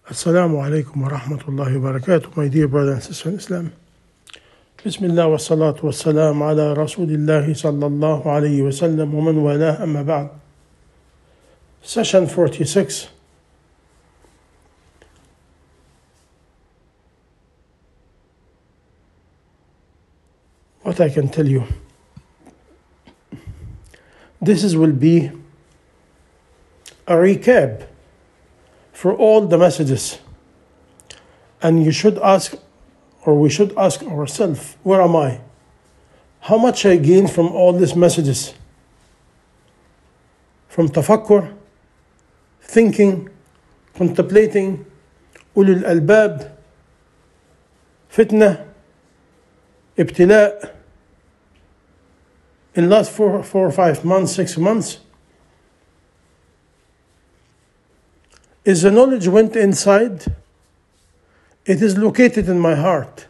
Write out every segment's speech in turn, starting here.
Assalamu alaikum wa rahmatullahi wa barakatuh, my dear brothers and sisters in Islam. Bismillah wa salatu wa salam ala Rasulillahi sallallahu alayhi wa sallam wa man walah amma ba'd. Session 46. What I can tell you. This will be a recap for all the messages. And you should ask, or we should ask ourselves, where am I? How much I gain from all these messages? From tafakkur, thinking, contemplating, ulul albab, fitna, ibtila, in last 4 or 5 months, 6 months. Is the knowledge went inside? It is located in my heart.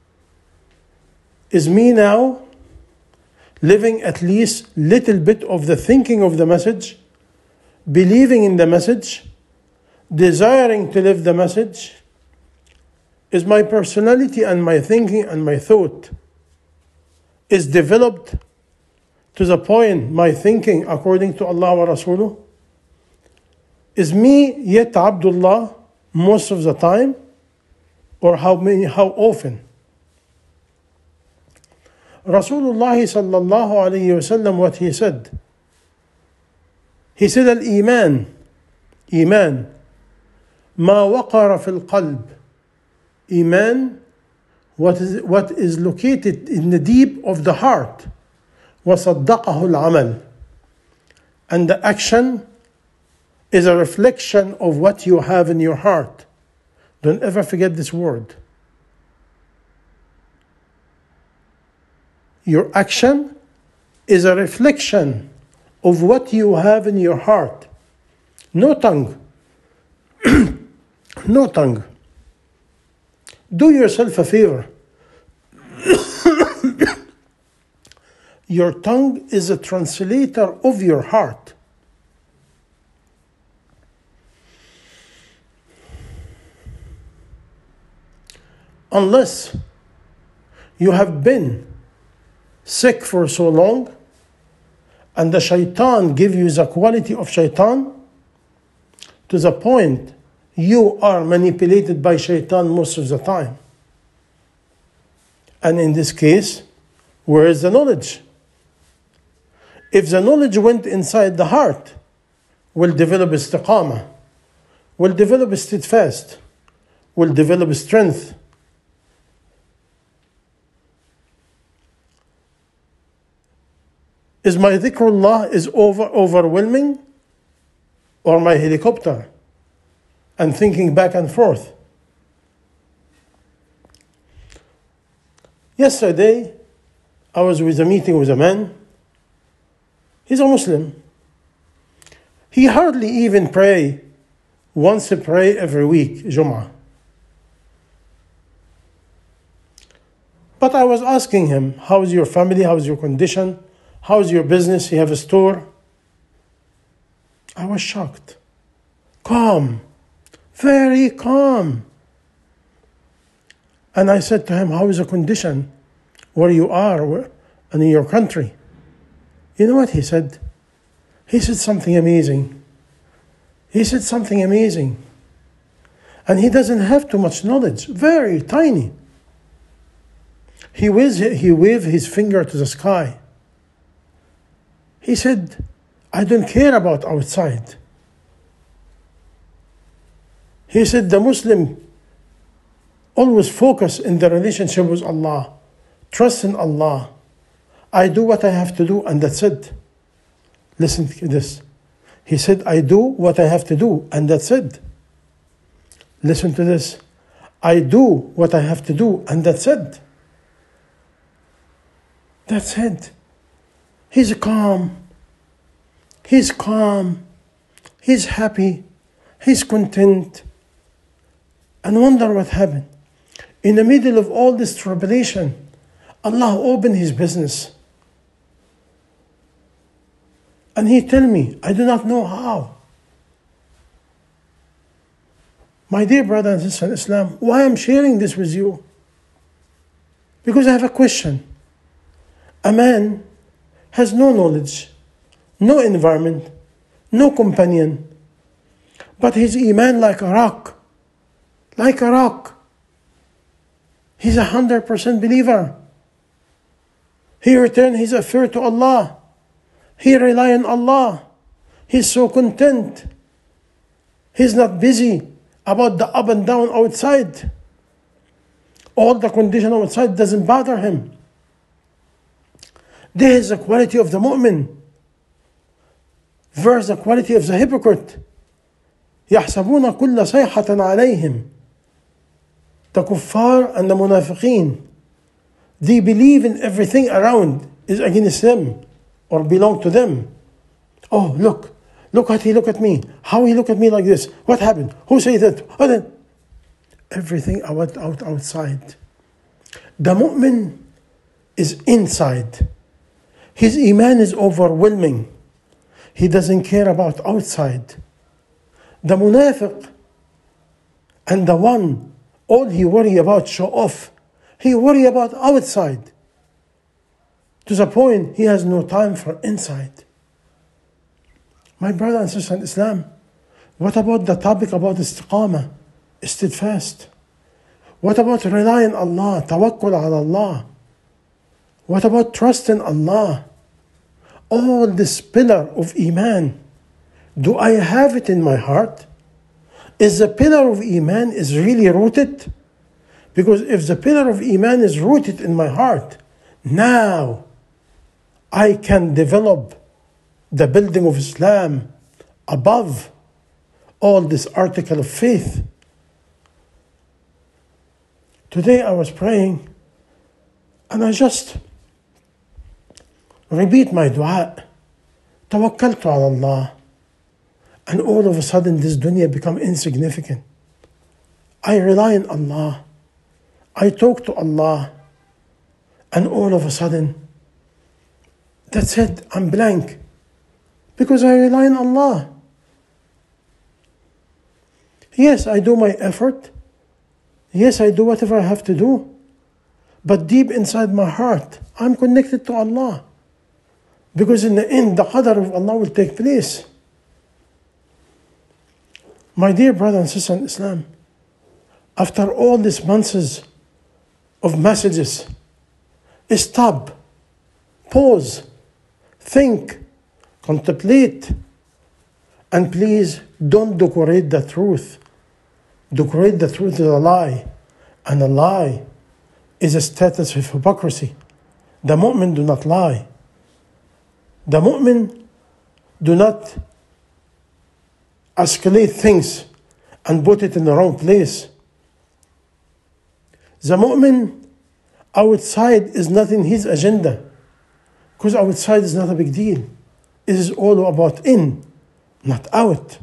Is me now living at least little bit of the thinking of the message, believing in the message, desiring to live the message? Is my personality and my thinking and my thought is developed to the point my thinking according to Allah wa Rasuluh? Is me yet Abdullah most of the time? Or how often? Rasulullah sallallahu alayhi wa sallam, what he said? He said, Al-Iman, Iman, ma waqara fil qalb. Iman, what is located in the deep of the heart. وَصَدَّقَهُ الْعَمَلِ. And the action is a reflection of what you have in your heart. Don't ever forget this word. Your action is a reflection of what you have in your heart. No tongue. No tongue. Do yourself a favor. Your tongue is a translator of your heart. Unless you have been sick for so long and the shaitan give you the quality of shaitan to the point you are manipulated by shaitan most of the time. And in this case, where is the knowledge? If the knowledge went inside the heart, will develop istiqamah, will develop steadfast, will develop strength. Is my dhikrullah is overwhelming, or my helicopter and thinking back and forth? Yesterday, I was with a meeting with a man. He's a Muslim. He hardly even pray once a pray every week, Jum'ah. But I was asking him, how is your family? How is your condition? How's your business? You have a store? I was shocked. Calm. Very calm. And I said to him, how is the condition where you are and in your country? You know what he said? He said something amazing. He said something amazing. And he doesn't have too much knowledge. Very tiny. He waved his finger to the sky. He said, I don't care about outside. He said, the Muslim always focus in the relationship with Allah. Trust in Allah. I do what I have to do, and that's it. Listen to this. He said, I do what I have to do, and that's it. Listen to this. I do what I have to do, and that's it. That's it. He's calm. He's calm. He's happy. He's content. And wonder what happened. In the middle of all this tribulation, Allah opened his business. And he tell me, I do not know how. My dear brother and sister in Islam, why I'm sharing this with you? Because I have a question. A man has no knowledge, no environment, no companion, but his iman like a rock. Like a rock. He's 100% believer. He returns his affair to Allah. He relies on Allah. He's so content. He's not busy about the up and down outside. All the condition outside doesn't bother him. There is the quality of the mu'min versus the quality of the hypocrite. يحسبون كل صيحة عليهم. The kuffar and the munafiqeen, they believe in everything around is against them or belong to them. Oh, look what he look at me. How he look at me like this. What happened? Who said that? Oh, then. Everything outside. The mu'min is inside. His iman is overwhelming. He doesn't care about outside. The munafiq and the one, all he worry about show off. He worry about outside. To the point he has no time for inside. My brother and sister in Islam, what about the topic about istiqamah, steadfast? What about relying on Allah, tawakkul ala Allah? What about trust in Allah? All this pillar of iman, do I have it in my heart? Is the pillar of iman is really rooted? Because if the pillar of iman is rooted in my heart, now I can develop the building of Islam above all this article of faith. Today I was praying and I just repeat my dua. Tawakkaltu ala Allah. And all of a sudden this dunya become insignificant. I rely on Allah. I talk to Allah. And all of a sudden, that's it, I'm blank. Because I rely on Allah. Yes, I do my effort. Yes, I do whatever I have to do. But deep inside my heart, I'm connected to Allah. Because in the end, the qadr of Allah will take place. My dear brother and sister in Islam, after all these months of messages, stop, pause, think, contemplate, and please don't decorate the truth. Decorate the truth is a lie, and a lie is a status of hypocrisy. The mu'min do not lie. The mu'min do not escalate things and put it in the wrong place. The mu'min outside is not in his agenda, because outside is not a big deal. It is all about in, not out.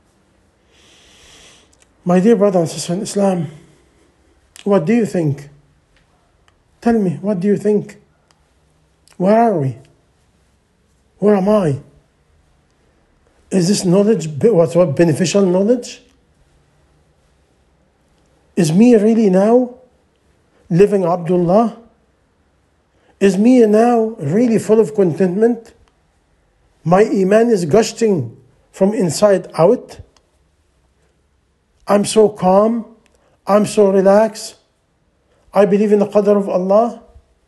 My dear brother and sister in Islam, what do you think? Tell me, what do you think? Where are we? Where am I? Is this knowledge what beneficial knowledge? Is me really now living Abdullah? Is me now really full of contentment? My iman is gushing from inside out. I'm so calm. I'm so relaxed. I believe in the qadr of Allah.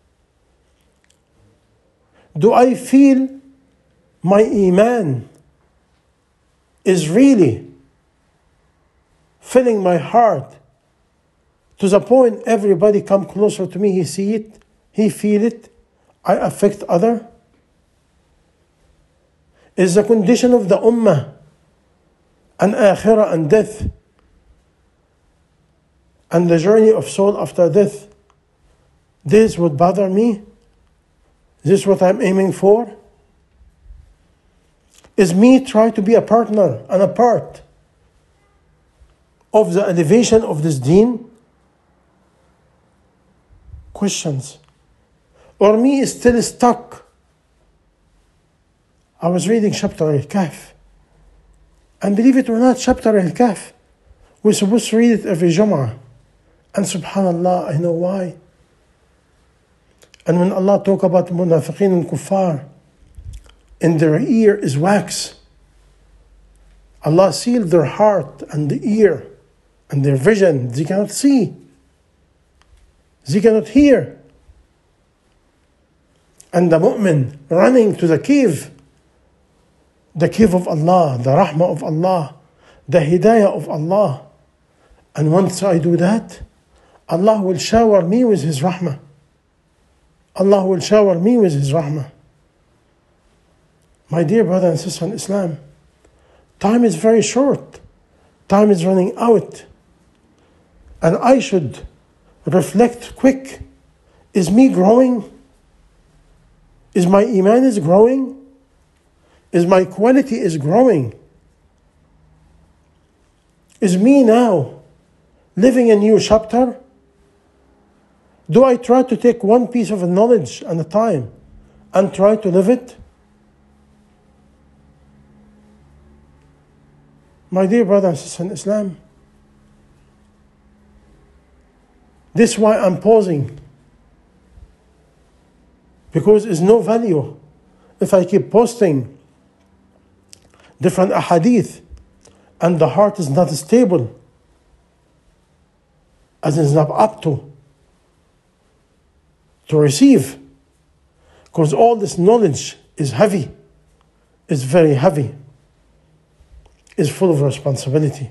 Do I feel my iman is really filling my heart to the point everybody come closer to me, he see it, he feel it, I affect other? Is the condition of the ummah and akhirah and death and the journey of soul after death, this would bother me? Is this what I'm aiming for? Is me try to be a partner and a part of the elevation of this deen? Questions. Or me is still stuck. I was reading chapter Al-Kahf. And believe it or not, chapter Al-Kahf, We're supposed to read it every Jum'ah. And subhanallah, I know why. And when Allah talk about munafiqeen and kuffar, in their ear is wax. Allah sealed their heart and the ear and their vision. They cannot see. They cannot hear. And the mu'min running to the cave of Allah, the rahmah of Allah, the hidayah of Allah. And once I do that, Allah will shower me with His rahmah. Allah will shower me with His rahmah. My dear brother and sister in Islam, time is very short. Time is running out. And I should reflect quick. Is me growing? Is my iman is growing? Is my quality is growing? Is me now living a new chapter? Do I try to take one piece of knowledge at a time and try to live it? My dear brother and sister in Islam, this is why I'm pausing. Because there's no value if I keep posting different ahadith and the heart is not stable, as it's not up to receive. Because all this knowledge is heavy, is very heavy, is full of responsibility.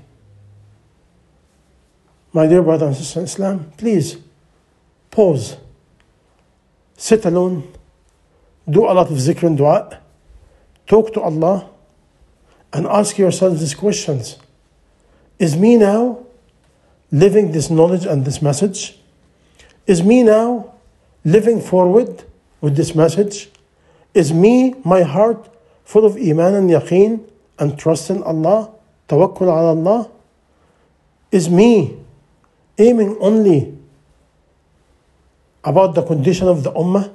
My dear brother and sister in Islam, please pause, sit alone, do a lot of zikr and dua, talk to Allah, and ask yourself these questions. Is me now living this knowledge and this message? Is me now living forward with this message? Is me, my heart, full of iman and yaqeen and trust in Allah, tawakkul ala Allah? Is me aiming only about the condition of the ummah,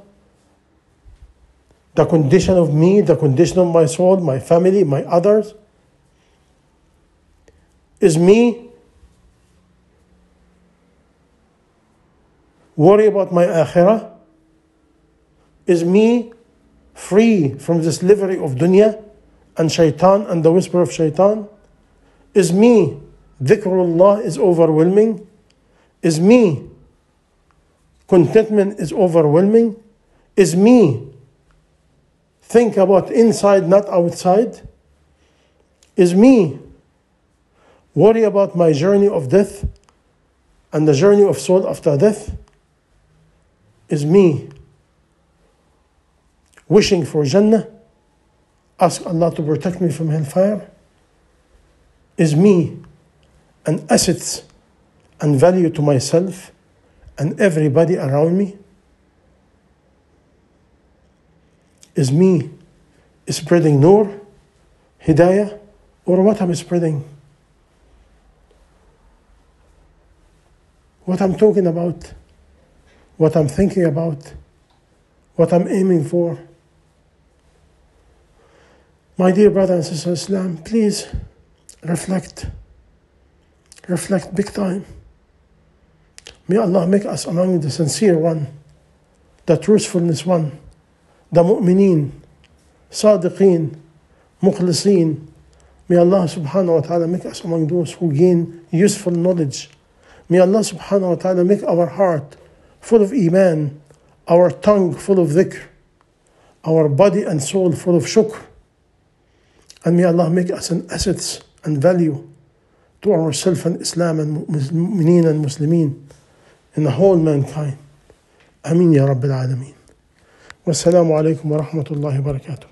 the condition of me, the condition of my soul, my family, my others? Is me worry about my akhirah? Is me free from this livery of dunya and shaitan and the whisper of shaitan? Is me dhikrullah is overwhelming? Is me contentment is overwhelming? Is me think about inside, not outside? Is me worry about my journey of death and the journey of soul after death? Is me wishing for Jannah? Ask Allah to protect me from hellfire? Is me an asset and value to myself and everybody around me? Is me spreading nur, hidayah, or what I'm spreading? What I'm talking about, what I'm thinking about, what I'm aiming for. My dear brother and sister in Islam, please reflect big time. May Allah make us among the sincere one, the truthfulness one, the mu'mineen, sadiqeen, mukhliseen. May Allah subhanahu wa ta'ala make us among those who gain useful knowledge. May Allah subhanahu wa ta'ala make our heart full of iman, our tongue full of dhikr, our body and soul full of shukr. And may Allah make us an assets and value to ourselves and Islam and mu'mineen and Muslimin in the whole mankind. Ameen ya Rabbil Alameen. Wassalamu alaikum wa rahmatullahi wa barakatuh.